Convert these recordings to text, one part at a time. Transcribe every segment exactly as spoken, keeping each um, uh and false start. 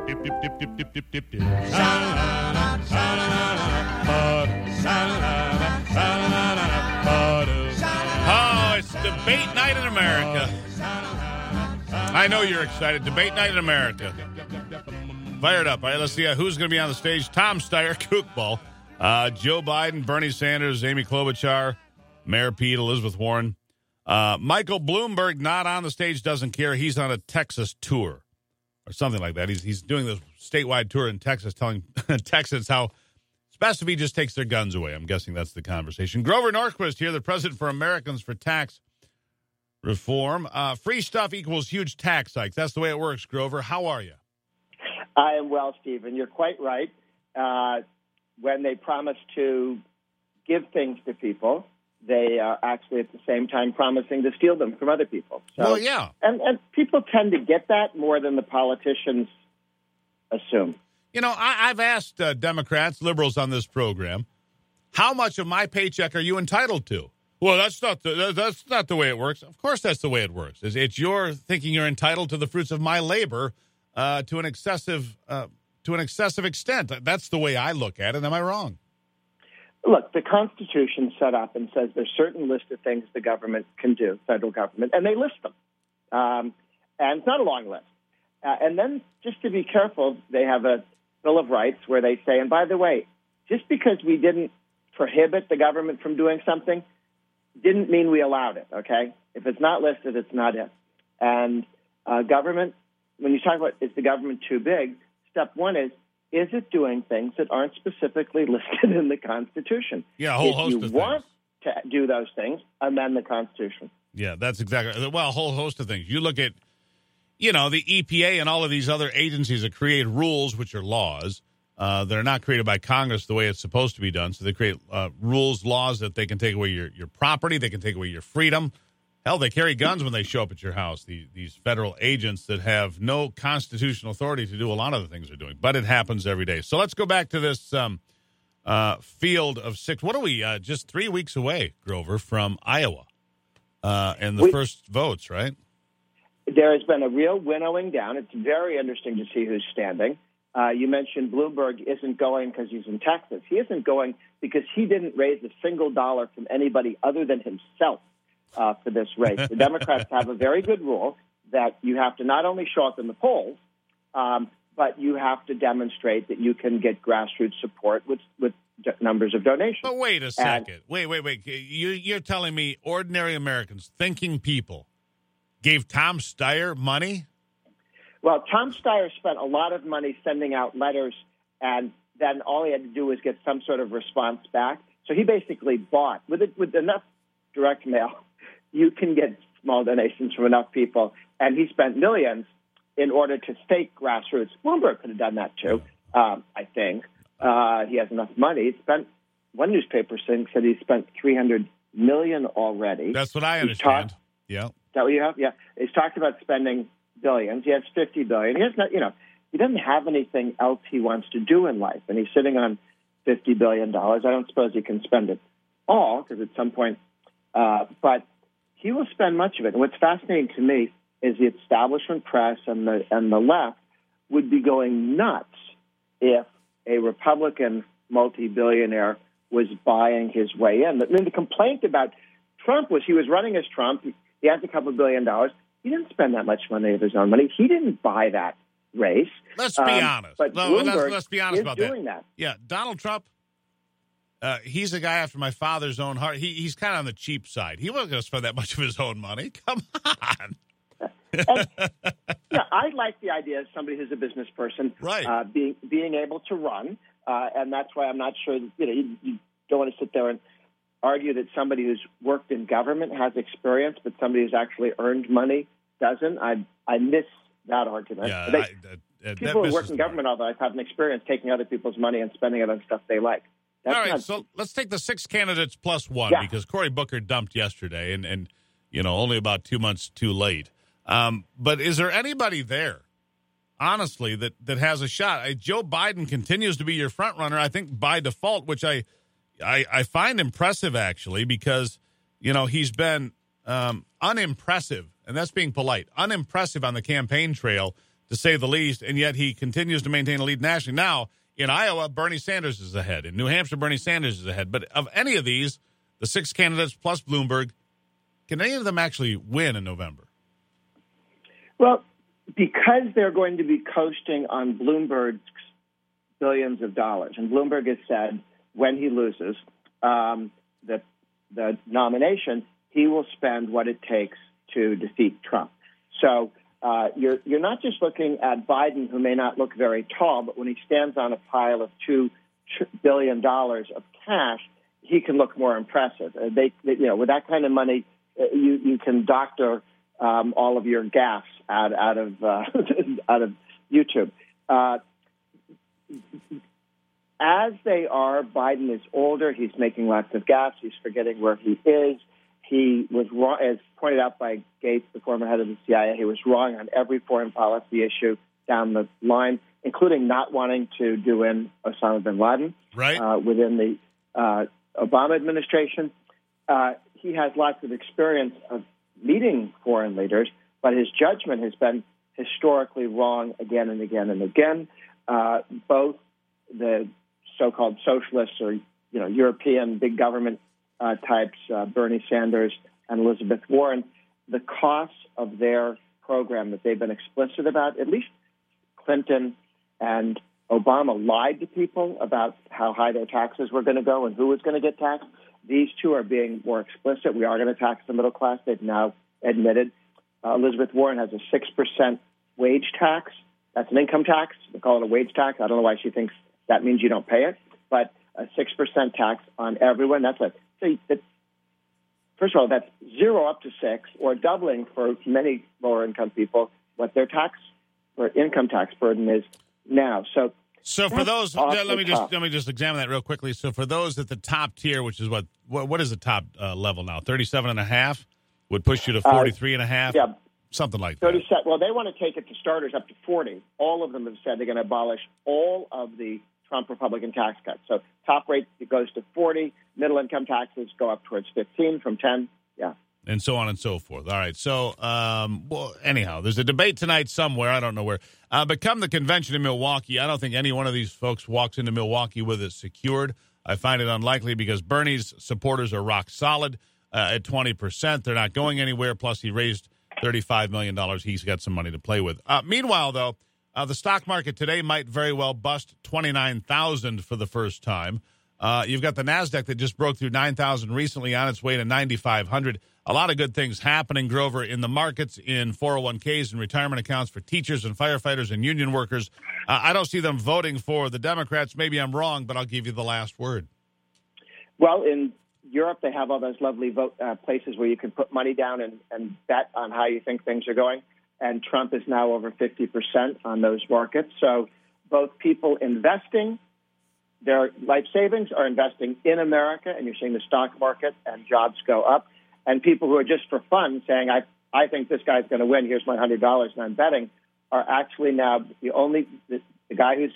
Dip, dip, dip, dip, dip, dip, dip, dip. Sha-la-la, sha-la-la, ba-da, sha-la-la, sha-la-la, ba-da. Oh, it's debate night in America. I know you're excited. Debate night in America. Fired up. All right, let's see uh, who's going to be on the stage. Tom Steyer, Kookball. Uh, Joe Biden, Bernie Sanders, Amy Klobuchar, Mayor Pete, Elizabeth Warren. Uh, Michael Bloomberg, not on the stage, doesn't care. He's on a Texas tour or something like that. He's he's doing this statewide tour in Texas, telling Texans how it's best if he just takes their guns away. I'm guessing that's the conversation. Grover Norquist here, the president for Americans for Tax Reform. Uh, free stuff equals huge tax hikes. That's the way it works, Grover. How are you? I am well, Stephen. You're quite right. Uh, when they promise to give things to people, they are actually at the same time promising to steal them from other people. So, well, yeah. And, and people tend to get that more than the politicians assume. You know, I, I've asked uh, Democrats, liberals on this program, how much of my paycheck are you entitled to? Well, that's not the, that's not the way it works. Of course that's the way it works. It's, it's your thinking you're entitled to the fruits of my labor uh, to an excessive uh, to an excessive extent. That's the way I look at it. Am I wrong? Look, the Constitution set up and says there's certain list of things the government can do, federal government, and they list them. Um, and it's not a long list. Uh, and then, just to be careful, they have a Bill of Rights where they say, and by the way, just because we didn't prohibit the government from doing something didn't mean we allowed it, okay? If it's not listed, it's not it. And uh, government, when you talk about is the government too big, step one is, is it doing things that aren't specifically listed in the Constitution? Yeah, a whole if host you of things. want to do those things, amend the Constitution. Yeah, that's exactly, well, a whole host of things. You look at, you know, the E P A and all of these other agencies that create rules, which are laws. Uh, they're not created by Congress the way it's supposed to be done. So they create uh, rules, laws that they can take away your, your property. They can take away your freedom. Hell, they carry guns when they show up at your house, the, these federal agents that have no constitutional authority to do a lot of the things they're doing. But it happens every day. So let's go back to this um, uh, field of six. What are we, uh, just three weeks away, Grover, from Iowa uh, and the we, first votes, right? There has been a real winnowing down. It's very interesting to see who's standing. Uh, you mentioned Bloomberg isn't going because he's in Texas. He isn't going because he didn't raise a single dollar from anybody other than himself uh, for this race. The Democrats have a very good rule that you have to not only show up in the polls, um, but you have to demonstrate that you can get grassroots support with, with d- numbers of donations. But wait a second. And, wait, wait, wait. You, you're telling me ordinary Americans, thinking people, gave Tom Steyer money? Well, Tom Steyer spent a lot of money sending out letters, and then all he had to do was get some sort of response back. So he basically bought, with it, with enough direct mail, you can get small donations from enough people, and he spent millions in order to stake grassroots. Bloomberg could have done that too, um, I think. Uh, he has enough money. He spent, one newspaper said he spent three hundred million dollars already. That's what I understand. Talked, yeah. Is that what you have? Yeah. He's talked about spending billions. He has fifty billion. He has not, you know, he doesn't have anything else he wants to do in life, and he's sitting on fifty billion dollars. I don't suppose he can spend it all because at some point, uh, but he will spend much of it. And what's fascinating to me is the establishment press and the and the left would be going nuts if a Republican multi-billionaire was buying his way in. I mean, the complaint about Trump was he was running as Trump. He has a couple of billion dollars. He didn't spend that much money of his own money. He didn't buy that race. Let's be um, honest. But no, Bloomberg let's, let's be honest is about doing that. that. Yeah, Donald Trump, uh, he's a guy after my father's own heart. He, he's kind of on the cheap side. He wasn't going to spend that much of his own money. Come on. and, yeah, I like the idea of somebody who's a business person right. uh, being being able to run, uh, and that's why I'm not sure. You know, you, you don't want to sit there and argue that somebody who's worked in government has experience, but somebody who's actually earned money doesn't. I I miss that argument. Yeah, they, I, that, people that who work in government all their life have an experience taking other people's money and spending it on stuff they like. That's all right, not, so let's take the six candidates plus one yeah. because Cory Booker dumped yesterday, and, and you know only about two months too late. Um, but is there anybody there, honestly, that, that has a shot? I, Joe Biden continues to be your front runner, I think, by default, which I, I, I find impressive, actually, because, you know, he's been um, unimpressive, and that's being polite, unimpressive on the campaign trail, to say the least, and yet he continues to maintain a lead nationally. Now, in Iowa, Bernie Sanders is ahead. In New Hampshire, Bernie Sanders is ahead. But of any of these, the six candidates plus Bloomberg, can any of them actually win in November? Well, because they're going to be coasting on Bloomberg's billions of dollars, and Bloomberg has said when he loses um, the, the nomination, he will spend what it takes to defeat Trump. So uh, you're you're not just looking at Biden, who may not look very tall, but when he stands on a pile of two billion dollars of cash, he can look more impressive. Uh, they, they, you know, with that kind of money, uh, you you can doctor um, all of your gaffes out out of uh, out of YouTube. Uh, as they are, Biden is older. He's making lots of gaffes. He's forgetting where he is. He was wrong, as pointed out by Gates, the former head of the C I A. He was wrong on every foreign policy issue down the line, including not wanting to do in Osama bin Laden right. uh, within the uh, Obama administration. Uh, he has lots of experience of meeting foreign leaders, but his judgment has been historically wrong again and again and again. Uh, both the so-called socialists or, you know, European big government uh, types, uh, Bernie Sanders and Elizabeth Warren, the costs of their program that they've been explicit about, at least Clinton and Obama lied to people about how high their taxes were going to go and who was going to get taxed. These two are being more explicit. We are going to tax the middle class. They've now admitted. Uh, Elizabeth Warren has a six percent wage tax. That's an income tax. They call it a wage tax. I don't know why she thinks that means you don't pay it, but a six percent tax on everyone. That's a, so that, first of all, that's zero up to six, or doubling for many lower-income people what their tax or income tax burden is now. So, so for those, let me just tough. let me just examine that real quickly. So for those at the top tier, which is what what, what is the top uh, level now? thirty-seven and a half would push you to forty-three uh, and a half. Yeah. Something like thirty-seven, that. Well, they want to take it to starters up to forty. All of them have said they're going to abolish all of the Trump Republican tax cuts. So top rate it goes to forty. Middle income taxes go up towards fifteen from ten. Yeah. And so on and so forth. All right. So, um, well, anyhow, there's a debate tonight somewhere. I don't know where. Uh, but come the convention in Milwaukee, I don't think any one of these folks walks into Milwaukee with it secured. I find it unlikely because Bernie's supporters are rock solid uh, at twenty percent. They're not going anywhere. Plus, he raised thirty-five million dollars. He's got some money to play with. Uh, meanwhile, though, uh, the stock market today might very well bust twenty-nine thousand for the first time. Uh, you've got the NASDAQ that just broke through nine thousand recently, on its way to ninety-five hundred. A lot of good things happening, Grover, in the markets, in four oh one k's and retirement accounts for teachers and firefighters and union workers. Uh, I don't see them voting for the Democrats. Maybe I'm wrong, but I'll give you the last word. Well, in Europe, they have all those lovely vote uh, places where you can put money down and, and bet on how you think things are going. And Trump is now over fifty percent on those markets. So both people investing their life savings are investing in America, and you're seeing the stock market and jobs go up. And people who are just for fun saying, I I think this guy's going to win, here's my one hundred dollars and I'm betting, are actually now the only, the, the guy who's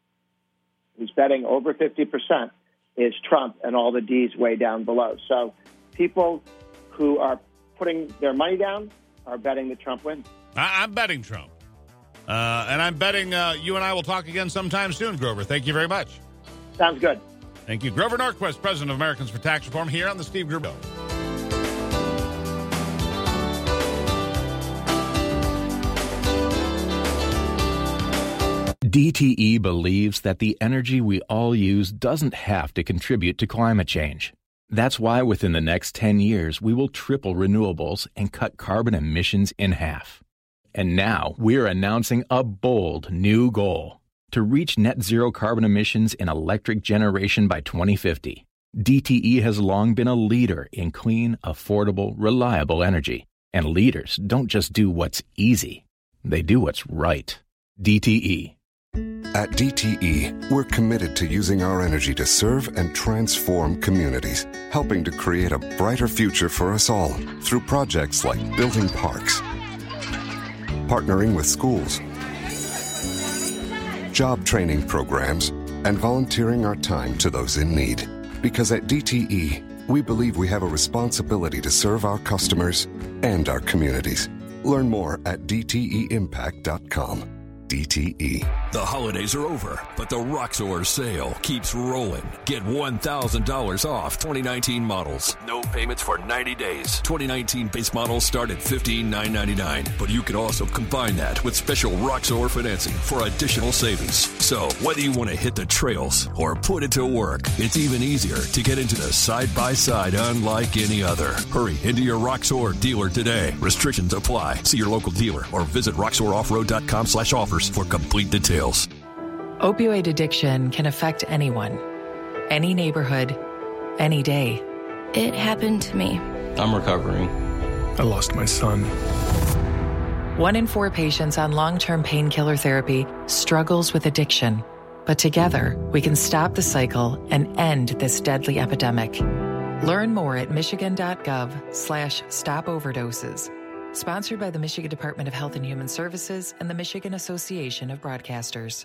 who's betting over fifty percent is Trump, and all the D's way down below. So people who are putting their money down are betting that Trump wins. I, I'm betting Trump. Uh, and I'm betting uh, you and I will talk again sometime soon, Grover. Thank you very much. Sounds good. Thank you. Grover Norquist, President of Americans for Tax Reform, here on the Steve Gruber Show. D T E believes that the energy we all use doesn't have to contribute to climate change. That's why within the next ten years, we will triple renewables and cut carbon emissions in half. And now we're announcing a bold new goal to reach net zero carbon emissions in electric generation by twenty fifty. D T E has long been a leader in clean, affordable, reliable energy. And leaders don't just do what's easy. They do what's right. D T E. At D T E, we're committed to using our energy to serve and transform communities, helping to create a brighter future for us all through projects like building parks, partnering with schools, job training programs, and volunteering our time to those in need. Because at D T E, we believe we have a responsibility to serve our customers and our communities. Learn more at d t e impact dot com. D T E. The holidays are over, but the Roxor sale keeps rolling. Get one thousand dollars off twenty nineteen models. No payments for ninety days. twenty nineteen base models start at fifteen thousand nine hundred ninety-nine dollars. But you can also combine that with special Roxor financing for additional savings. So whether you want to hit the trails or put it to work, it's even easier to get into the side-by-side unlike any other. Hurry into your Roxor dealer today. Restrictions apply. See your local dealer or visit roxor off road dot com slash offers for complete details. Opioid addiction can affect anyone, any neighborhood, any day. It happened to me. I'm recovering. I lost my son. One in four patients on long-term painkiller therapy struggles with addiction. But together, we can stop the cycle and end this deadly epidemic. Learn more at michigan.gov slash stop overdoses. Sponsored by the Michigan Department of Health and Human Services and the Michigan Association of Broadcasters.